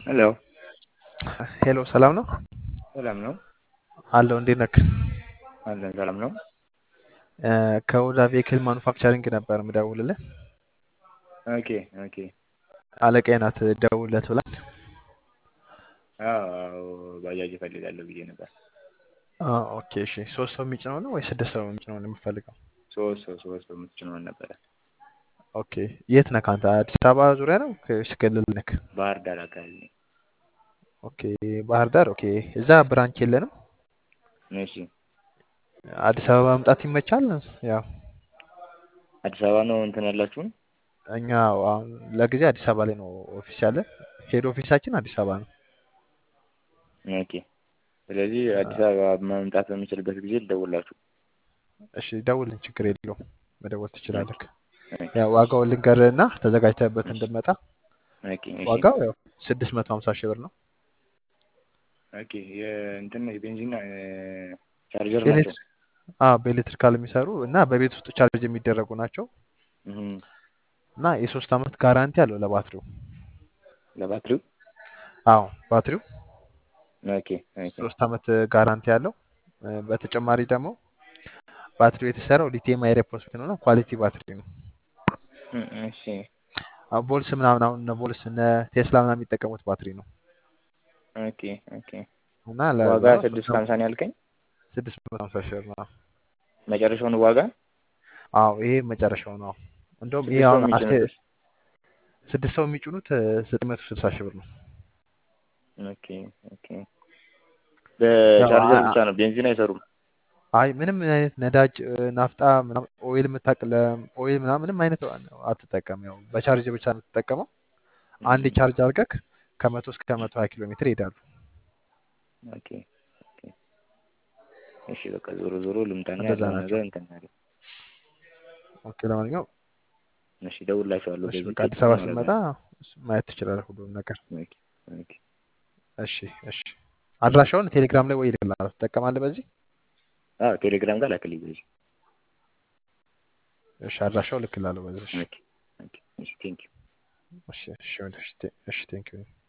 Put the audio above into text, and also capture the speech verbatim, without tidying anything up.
ሄሎ ሄሎ ሰላም ነው ሰላም ነው አለው። እንዴት ነክ? አለን ሰላም ነው። ከኦዳ ቬክል ማኑፋክቸሪንግ ነበር ምደውልልህ። ኦኬ ኦኬ አለቃዬ ናት ደውልለት ብላ። አዎ ባጃጅ እፈልጋለሁ ብዬ ነበር። አዎ ኦኬ እሺ። ሶስት ሰው የሚጭነው ነው ወይ ስድስት ሰው የሚጭነው ነው የምፈልገው? ሶስት ሰው ሶስት ሰው የምትጭነውን ነበረ። ኦኬ የት ነህ አንተ? አዲስ አበባ ዙሪያ ነው ወይስ ክልል ነክ? ባህር ዳር አካባቢ ነኝ። ኦኬ ባህር ዳር። ኦኬ እዛ ብራንች የለንም። እሺ አዲስ አበባ መምጣት ይመቻል። ያው አዲስ አበባ ነው እንትን ያላችሁን? እኛ አሁን ለጊዜ አዲስ አበባ ላይ ነው ኦፊስ ያለ። ሄድ ኦፊሳችን አዲስ አበባ ነው። ኦኬ ስለዚህ አዲስ አበባ መምጣት በምችልበት ጊዜ ልደውላችሁ። እሺ ደውልን፣ ችግር የለውም መደወል ኦኬ ትችላለህ። ኦኬ ያው ዋጋውን ልንገርህና ተዘጋጅተህበት እሺ እንድመጣ። ኦኬ እሺ ዋጋው ያው ስድስት መቶ ሀምሳ ሺህ ብር ነው። ኦኬ የእንትን የቤንዚን ቻርጀር ናቸው። ኤሌክትሪክ አዎ በኤሌክትሪካል የሚሰሩ እና በቤት ውስጥ ቻርጅ የሚደረጉ ናቸው። እህ እና የሶስት አመት ጋራንቲ አለው ለባትሪው። ለባትሪው አዎ ባትሪው ኦኬ ኦኬ ሶስት አመት ጋራንቲ አለው። በተጨማሪ ደግሞ ባትሪው የተሰራው ሊቲየም አይረን ፎስፌት ነው እና ኳሊቲ ባትሪ ነው። እሺ አሁን ቮልስ ምናምን አሁን እነ ቮልስ እነ ቴስላ ምናምን የሚጠቀሙት ባትሪ ነው። ኦኬ ኦኬ እና ለዛ ዋጋ ነው ሶስት ስድስት አመት ከሀምሳ ነው ያልከኝ? ስድስት መቶ ሀምሳ ሺህ ብር ነው። መጨረሻውን ዋጋ አዎ ይሄ መጨረሻው ነው። እንደውም ይሄ ስድስት ሰው አሁን አስቴ የሚጭኑትስ? ስድስት ሰው የሚጭኑት ዘጠኝ መቶ ስልሳ ሺህ ብር ነው። ኦኬ ኦኬ ያው በቻርጀር አ- ብቻ ነው፣ ቤንዚን አይሰሩም? አይ ምንም አይነት ነዳጅ ናፍጣ ምናምን ኦይል የምታቅለም ኦይል ምናምን ምንም አይነት አትጠቀም። ያው በቻርጅ ብቻ ነው የምትጠቀመው። አንድ እም፣ ቻርጅ አድርገህ ከመቶ እስከ መቶ ሀያ ኪሎ ሜትር ይሄዳሉ። ኦኬ ኦኬ እሺ በቃ ዞሮ ዞሮ ልምጣና እንደዛ ያለውን ናቸው። ነገር እንትን አለ። ኦኬ ለማንኛውም እሺ እደውልላችኋለሁ እሺ በዚህ በቃ አዲስ ስልክ አበባ ማለት ስትመጣ ነው። ማየት ትችላለህ ሁሉም ነገር። ኦኬ ኦኬ እሺ እሺ። አድራሻውን ቴሌግራም ላይ ወይ ይልክልሃል። ትጠቀማለህ በዚህ? አዎ ቴሌግራም ጋር ላክልኝ በዚህ። እሺ አድራሻው ልክልሃለሁ በዚህ። እሺ ኦኬ ኦኬ እሺ ቴንክ ዩ። እሺ እሺ እሺ ቴንክ ዩ